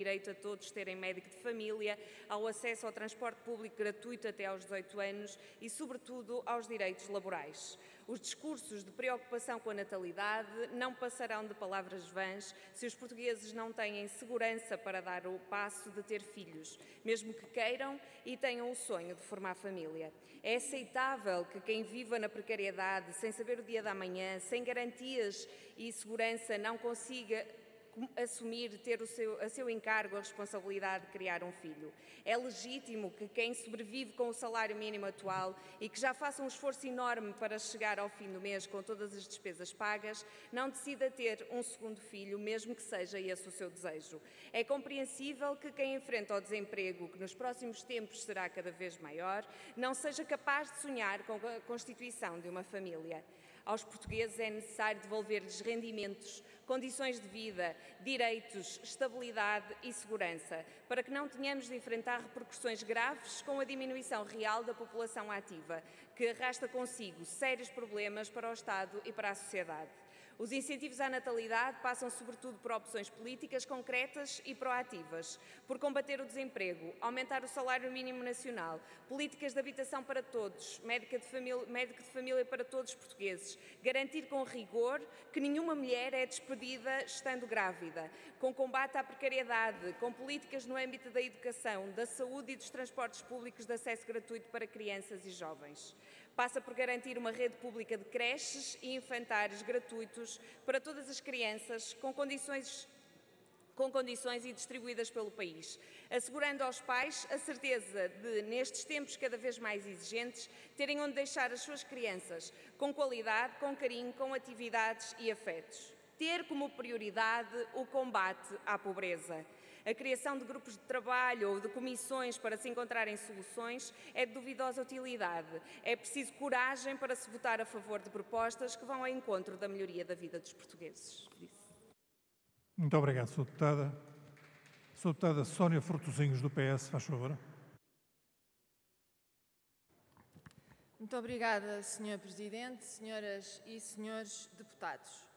direito a todos terem médico de família, ao acesso ao transporte público gratuito até aos 18 anos e, sobretudo, aos direitos laborais. Os discursos de preocupação com a natalidade não passarão de palavras vãs se os portugueses não têm segurança para dar o passo de ter filhos, mesmo que queiram e tenham o sonho de formar família. É aceitável que quem viva na precariedade, sem saber o dia da manhã, sem garantias e segurança, não consiga assumir, ter a seu encargo a responsabilidade de criar um filho. É legítimo que quem sobrevive com o salário mínimo atual e que já faça um esforço enorme para chegar ao fim do mês com todas as despesas pagas, não decida ter um segundo filho, mesmo que seja esse o seu desejo. É compreensível que quem enfrenta o desemprego, que nos próximos tempos será cada vez maior, não seja capaz de sonhar com a constituição de uma família. Aos portugueses é necessário devolver-lhes rendimentos, condições de vida, direitos, estabilidade e segurança, para que não tenhamos de enfrentar repercussões graves com a diminuição real da população ativa, que arrasta consigo sérios problemas para o Estado e para a sociedade. Os incentivos à natalidade passam sobretudo por opções políticas concretas e proativas, por combater o desemprego, aumentar o salário mínimo nacional, políticas de habitação para todos, médico de família para todos os portugueses, garantir com rigor que nenhuma mulher é despedida estando grávida, com combate à precariedade, com políticas no âmbito da educação, da saúde e dos transportes públicos de acesso gratuito para crianças e jovens. Passa por garantir uma rede pública de creches e infantários gratuitos para todas as crianças com condições e distribuídas pelo país, assegurando aos pais a certeza de, nestes tempos cada vez mais exigentes, terem onde deixar as suas crianças, com qualidade, com carinho, com atividades e afetos. Ter como prioridade o combate à pobreza. A criação de grupos de trabalho ou de comissões para se encontrarem soluções é de duvidosa utilidade. É preciso coragem para se votar a favor de propostas que vão ao encontro da melhoria da vida dos portugueses. Muito obrigado, Sra. Deputada. Sra. Deputada Sónia Fortosinhos, do PS, faz favor. Muito obrigada, Sr. Presidente, senhoras e senhores deputados.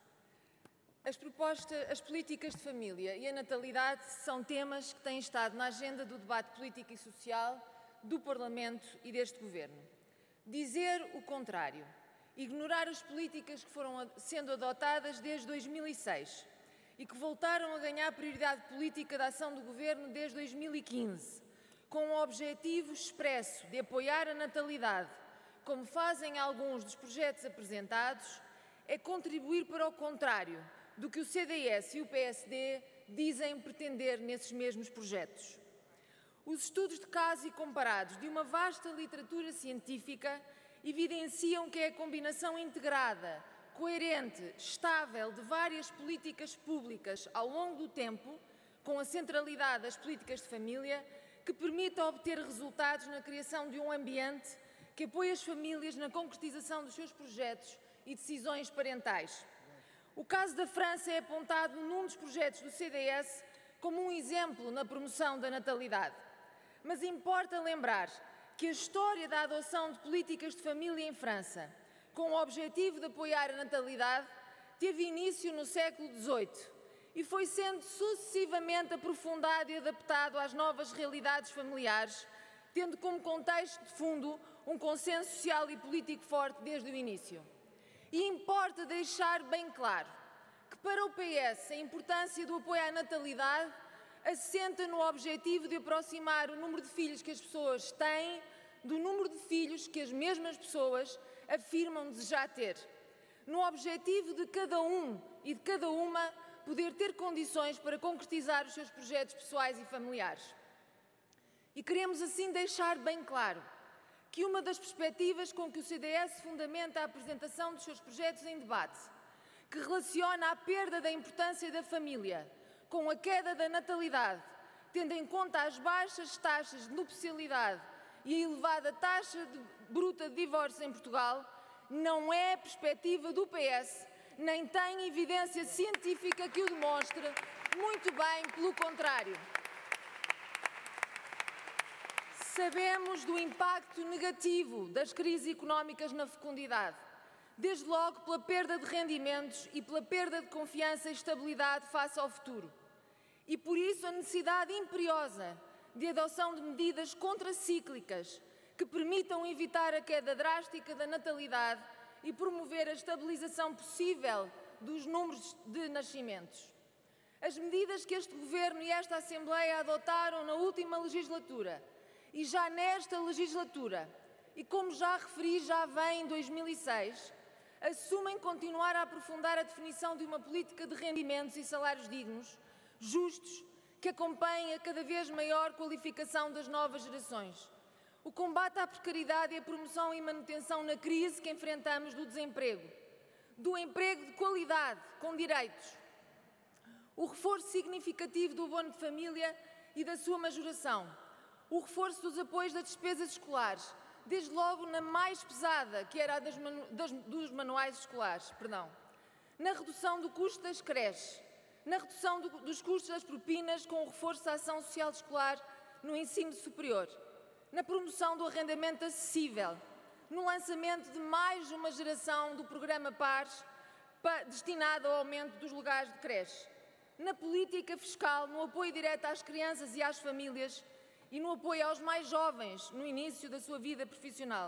As políticas de família e a natalidade são temas que têm estado na agenda do debate político e social do Parlamento e deste Governo. Dizer o contrário, ignorar as políticas que foram sendo adotadas desde 2006 e que voltaram a ganhar prioridade política da ação do Governo desde 2015, com o objetivo expresso de apoiar a natalidade, como fazem alguns dos projetos apresentados, é contribuir para o contrário do que o CDS e o PSD dizem pretender nesses mesmos projetos. Os estudos de caso e comparados de uma vasta literatura científica evidenciam que é a combinação integrada, coerente, estável de várias políticas públicas ao longo do tempo, com a centralidade das políticas de família, que permite obter resultados na criação de um ambiente que apoie as famílias na concretização dos seus projetos e decisões parentais. O caso da França é apontado num dos projetos do CDS como um exemplo na promoção da natalidade. Mas importa lembrar que a história da adoção de políticas de família em França, com o objetivo de apoiar a natalidade, teve início no século XVIII e foi sendo sucessivamente aprofundado e adaptado às novas realidades familiares, tendo como contexto de fundo um consenso social e político forte desde o início. E importa deixar bem claro que para o PS a importância do apoio à natalidade assenta no objetivo de aproximar o número de filhos que as pessoas têm do número de filhos que as mesmas pessoas afirmam desejar ter, no objetivo de cada um e de cada uma poder ter condições para concretizar os seus projetos pessoais e familiares. E queremos assim deixar bem claro que uma das perspectivas com que o CDS fundamenta a apresentação dos seus projetos em debate, que relaciona a perda da importância da família com a queda da natalidade, tendo em conta as baixas taxas de nupcialidade e a elevada taxa bruta de divórcio em Portugal, não é a perspectiva do PS, nem tem evidência científica que o demonstre, muito bem pelo contrário. Sabemos do impacto negativo das crises económicas na fecundidade, desde logo pela perda de rendimentos e pela perda de confiança e estabilidade face ao futuro. E por isso a necessidade imperiosa de adoção de medidas contracíclicas que permitam evitar a queda drástica da natalidade e promover a estabilização possível dos números de nascimentos. As medidas que este Governo e esta Assembleia adotaram na última legislatura e já nesta legislatura, e como já referi, já vem em 2006, assumem continuar a aprofundar a definição de uma política de rendimentos e salários dignos, justos, que acompanhem a cada vez maior qualificação das novas gerações. O combate à precariedade e a promoção e manutenção na crise que enfrentamos do desemprego, do emprego de qualidade, com direitos. O reforço significativo do abono de família e da sua majoração. O reforço dos apoios das despesas escolares, desde logo na mais pesada, que era a dos manuais escolares. Na redução do custo das creches, na redução dos custos das propinas com o reforço da ação social escolar no ensino superior, na promoção do arrendamento acessível, no lançamento de mais uma geração do programa PARS destinado ao aumento dos lugares de creche, na política fiscal, no apoio direto às crianças e às famílias e no apoio aos mais jovens no início da sua vida profissional,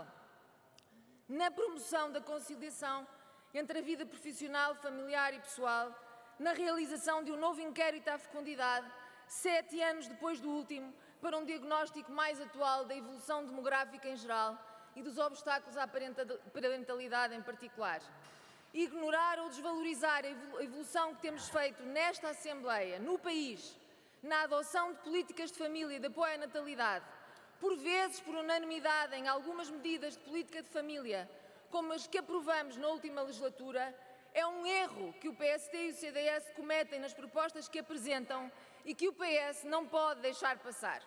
na promoção da conciliação entre a vida profissional, familiar e pessoal, na realização de um novo inquérito à fecundidade, 7 anos depois do último, para um diagnóstico mais atual da evolução demográfica em geral e dos obstáculos à parentalidade em particular. Ignorar ou desvalorizar a evolução que temos feito nesta Assembleia, no país, na adoção de políticas de família e de apoio à natalidade, por vezes por unanimidade em algumas medidas de política de família, como as que aprovamos na última legislatura, é um erro que o PSD e o CDS cometem nas propostas que apresentam e que o PS não pode deixar passar.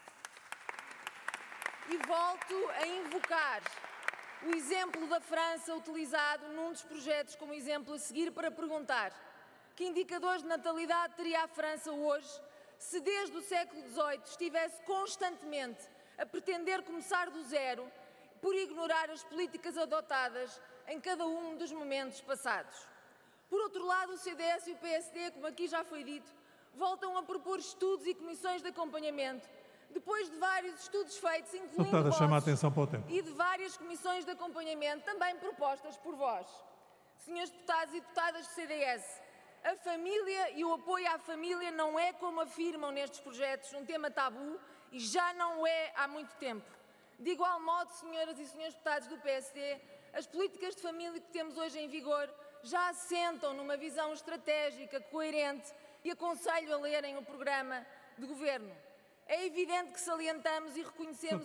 E volto a invocar o exemplo da França utilizado num dos projetos como exemplo a seguir para perguntar que indicadores de natalidade teria a França hoje se desde o século XVIII estivesse constantemente a pretender começar do zero por ignorar as políticas adotadas em cada um dos momentos passados. Por outro lado, o CDS e o PSD, como aqui já foi dito, voltam a propor estudos e comissões de acompanhamento, depois de vários estudos feitos, incluindo vossos, e de várias comissões de acompanhamento, também propostas por vós. Senhores deputados e deputadas do CDS, a família e o apoio à família não é, como afirmam nestes projetos, um tema tabu e já não é há muito tempo. De igual modo, senhoras e senhores deputados do PSD, as políticas de família que temos hoje em vigor já assentam numa visão estratégica, coerente, e aconselho a lerem o programa de governo. É evidente que salientamos e reconhecemos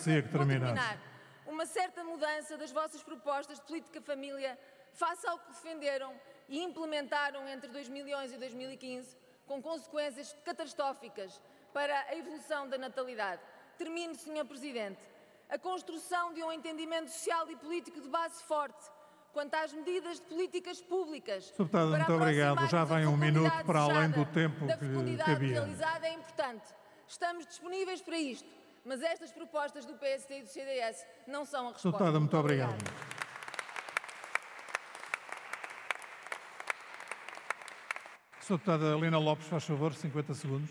uma certa mudança das vossas propostas de política de família face ao que defenderam e implementaram entre 2011 e 2015, com consequências catastróficas para a evolução da natalidade. Termino, Sr. Presidente. A construção de um entendimento social e político de base forte quanto às medidas de políticas públicas. Deputada, muito obrigado. Já vem um minuto para além do tempo que cabia. Realizada é importante. Estamos disponíveis para isto, mas estas propostas do PSD e do CDS não são a resposta. Deputada, muito obrigado. Sra. Deputada Helena Lopes, faz favor, 50 segundos.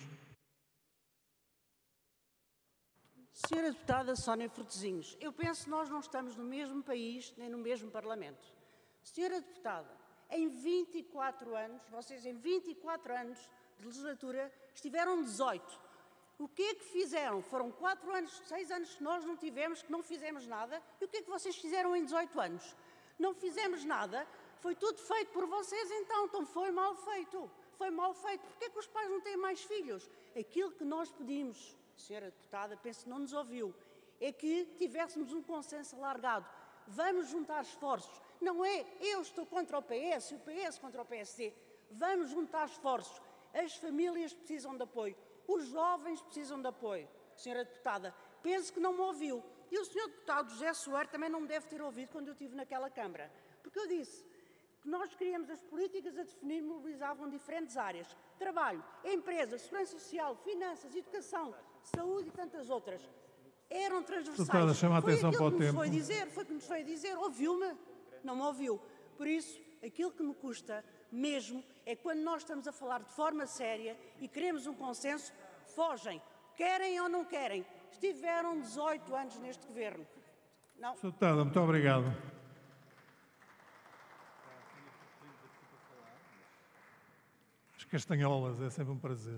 Senhora Deputada Sónia Frutosinhos, eu penso que nós não estamos no mesmo país nem no mesmo Parlamento. Senhora Deputada, em 24 anos, vocês em 24 anos de legislatura estiveram 18. O que é que fizeram? Foram 4 anos, 6 anos que nós não tivemos, que não fizemos nada. E o que é que vocês fizeram em 18 anos? Não fizemos nada, foi tudo feito por vocês então foi mal feito. Foi mal feito. Porquê é que os pais não têm mais filhos? Aquilo que nós pedimos, Senhora Deputada, penso que não nos ouviu, é que tivéssemos um consenso alargado. Vamos juntar esforços. Não é eu estou contra o PS e o PS contra o PSD. Vamos juntar esforços. As famílias precisam de apoio. Os jovens precisam de apoio. Senhora Deputada, penso que não me ouviu. E o Sr. Deputado José Soares também não me deve ter ouvido quando eu estive naquela Câmara. Porque eu disse que nós queríamos as políticas a definir mobilizavam diferentes áreas. Trabalho, empresas, segurança social, finanças, educação, saúde e tantas outras. Eram transversais. Deputada, chama a atenção para o tempo. Foi o que nos foi dizer. Ouviu-me? Não me ouviu. Por isso, aquilo que me custa mesmo é quando nós estamos a falar de forma séria e queremos um consenso, fogem. Querem ou não querem? Estiveram 18 anos neste governo. Não. Sra. Deputada, muito obrigado. As castanholas, é sempre um prazer.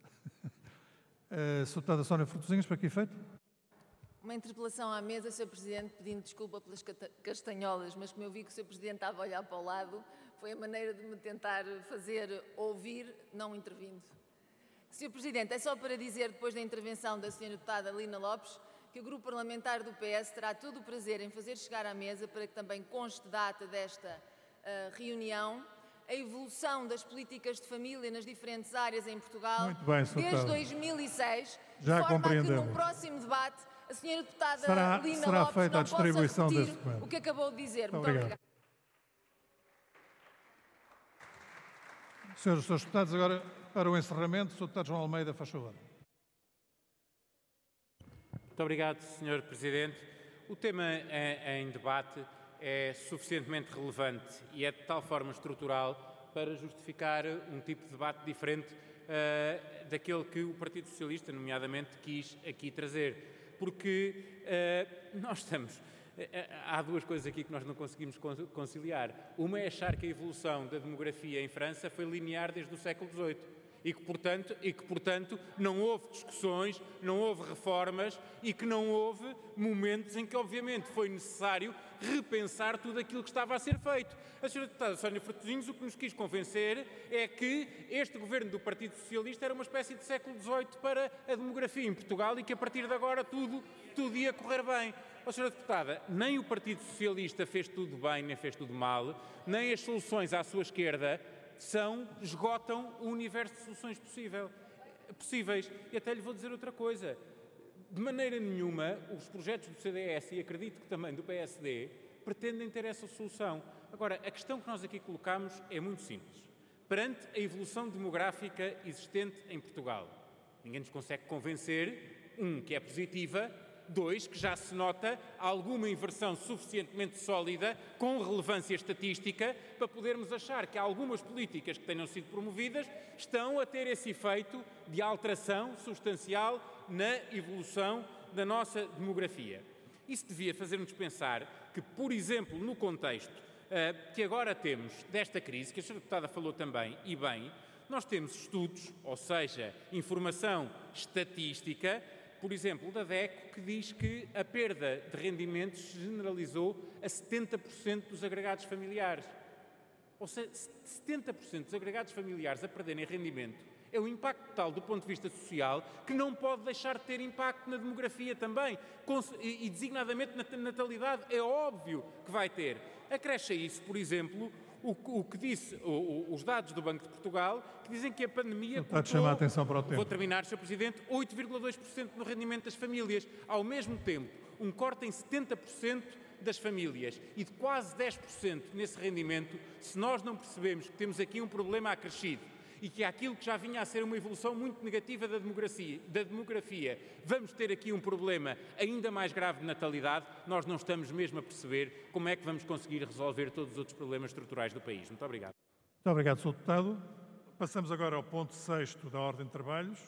Sra. Deputada Sónia Frutosinhos, para que efeito? Uma interpelação à mesa, Sr. Presidente, pedindo desculpa pelas castanholas, mas como eu vi que o Sr. Presidente estava a olhar para o lado, foi a maneira de me tentar fazer ouvir, não intervindo. Sr. Presidente, é só para dizer, depois da intervenção da Sra. Deputada Lina Lopes, que o Grupo Parlamentar do PS terá todo o prazer em fazer chegar à mesa, para que também conste data desta reunião, a evolução das políticas de família nas diferentes áreas em Portugal, Muito bem, Sra. desde Deputada. 2006, Já de forma a que compreendemos. no próximo debate a Sra. Deputada Lina será Lopes feita a não possa distribuição repetir desse documento. o que acabou de dizer. Muito Obrigado. obrigada. Senhores deputados, agora para o encerramento, Sr. Deputado João Almeida, faz favor. Muito obrigado, Sr. Presidente. O tema em debate é suficientemente relevante e é de tal forma estrutural para justificar um tipo de debate diferente daquele que o Partido Socialista, nomeadamente, quis aqui trazer. Porque nós estamos... Há duas coisas aqui que nós não conseguimos conciliar. Uma é achar que a evolução da demografia em França foi linear desde o século XVIII e que, portanto, não houve discussões, não houve reformas e que não houve momentos em que, obviamente, foi necessário repensar tudo aquilo que estava a ser feito. A Sra. Deputada Sónia Frutosinhos o que nos quis convencer é que este governo do Partido Socialista era uma espécie de século XVIII para a demografia em Portugal e que, a partir de agora, tudo ia correr bem. Sra. Deputada, nem o Partido Socialista fez tudo bem, nem fez tudo mal, nem as soluções à sua esquerda esgotam o universo de soluções possíveis. E até lhe vou dizer outra coisa. De maneira nenhuma, os projetos do CDS, e acredito que também do PSD, pretendem ter essa solução. Agora, a questão que nós aqui colocamos é muito simples. Perante a evolução demográfica existente em Portugal, ninguém nos consegue convencer, que é positiva, 2, que já se nota alguma inversão suficientemente sólida, com relevância estatística, para podermos achar que algumas políticas que tenham sido promovidas estão a ter esse efeito de alteração substancial na evolução da nossa demografia. Isso devia fazer-nos pensar que, por exemplo, no contexto que agora temos desta crise, que a Sra. Deputada falou também, e bem, nós temos estudos, ou seja, informação estatística, por exemplo, da DECO, que diz que a perda de rendimentos se generalizou a 70% dos agregados familiares. Ou seja, 70% dos agregados familiares a perderem rendimento é um impacto tal do ponto de vista social que não pode deixar de ter impacto na demografia também, e designadamente na natalidade, é óbvio que vai ter. Acresce a isso, por exemplo, o que disse os dados do Banco de Portugal, que dizem que a pandemia chamar a atenção para o tempo. Vou terminar, Sr. Presidente, 8,2% no rendimento das famílias. Ao mesmo tempo, um corte em 70% das famílias e de quase 10% nesse rendimento, se nós não percebemos que temos aqui um problema acrescido e que aquilo que já vinha a ser uma evolução muito negativa da demografia, vamos ter aqui um problema ainda mais grave de natalidade, nós não estamos mesmo a perceber como é que vamos conseguir resolver todos os outros problemas estruturais do país. Muito obrigado. Muito obrigado, Sr. Deputado. Passamos agora ao ponto 6º da Ordem de Trabalhos,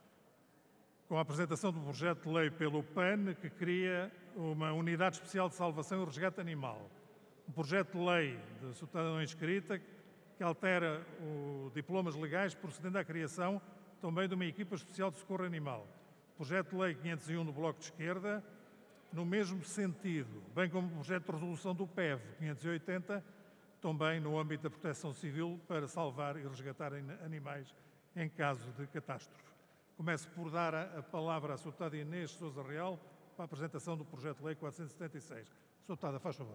com a apresentação do projeto de lei pelo PAN, que cria uma Unidade Especial de Salvação e Resgate Animal. Um projeto de lei da Sra. Deputada não inscrita, que altera os diplomas legais, procedendo à criação também de uma equipa especial de socorro animal. Projeto de lei 501 do Bloco de Esquerda, no mesmo sentido, bem como o projeto de resolução do PEV 580, também no âmbito da proteção civil, para salvar e resgatar animais em caso de catástrofe. Começo por dar a palavra à Sra. Deputada Inês Sousa Real para a apresentação do projeto de lei 476. Sra. Deputada, faz favor.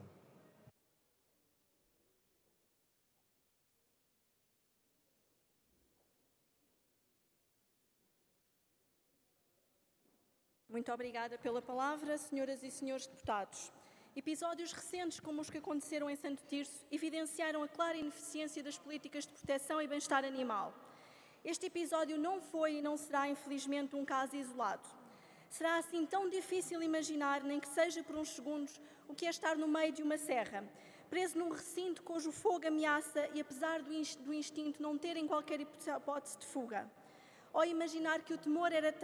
Muito obrigada pela palavra, senhoras e senhores deputados. Episódios recentes, como os que aconteceram em Santo Tirso, evidenciaram a clara ineficiência das políticas de proteção e bem-estar animal. Este episódio não foi e não será, infelizmente, um caso isolado. Será assim tão difícil imaginar, nem que seja por uns segundos, o que é estar no meio de uma serra, preso num recinto cujo fogo ameaça e, apesar do instinto, não terem qualquer hipótese de fuga. Ou imaginar que o temor era